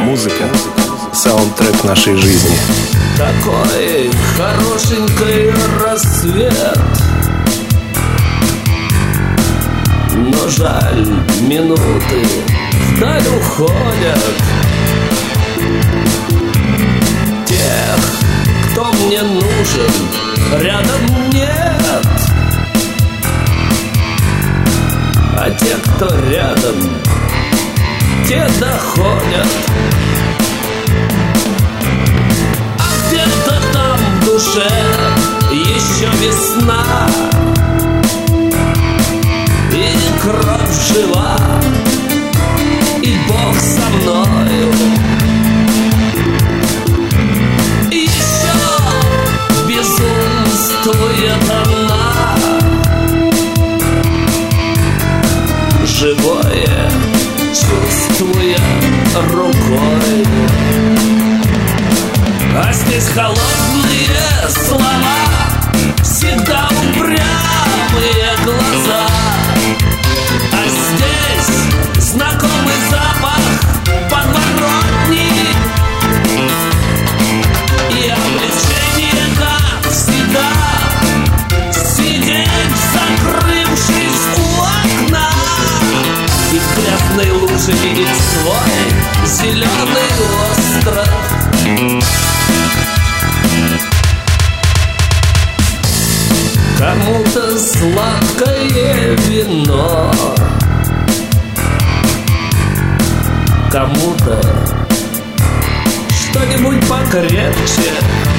музыка — саундтрек нашей жизни. Такой хорошенький рассвет, но жаль, минуты вдаль уходят. Тех, кто мне нужен, рядом нет, а те, кто рядом, те доходят. А где-то там в душе еще весна, и кровь жива, и Бог со мною. Еще безумствует она, живое чувствуя рукой. А здесь холодные слова, всегда упрямые глаза. А здесь знакомый запах подворотни и облегчение, как всегда, сидеть, закрывшись у окна, и в грязной луже видеть свой зеленый остров. Кому-то сладкое вино, кому-то что-нибудь покрепче.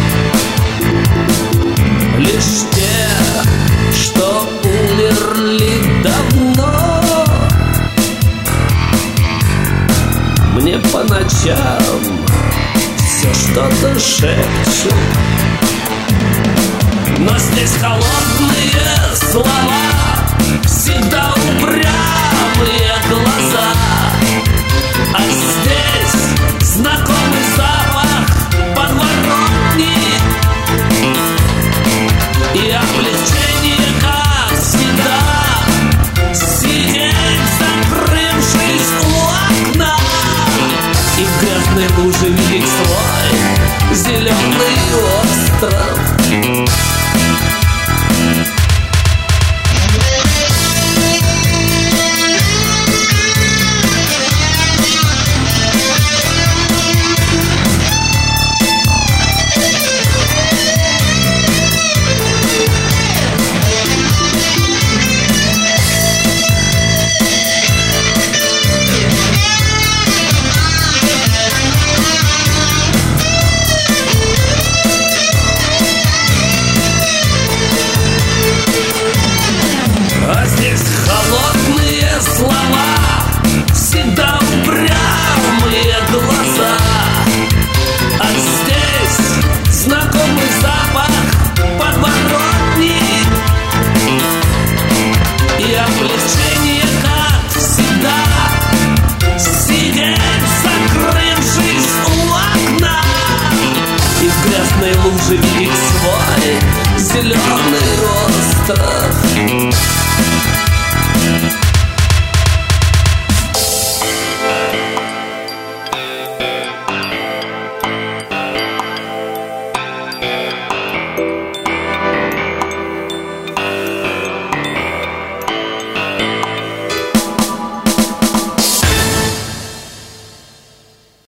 Лишь те, что умерли давно, мне по ночам все что-то шепчут. Но здесь холодные слова, всегда упрямые глаза. А здесь знакомый запах подворотни и облегчение, как всегда, сидеть, закрывшись у окна, и в грязной луже видеть свой зеленый остров. Лужи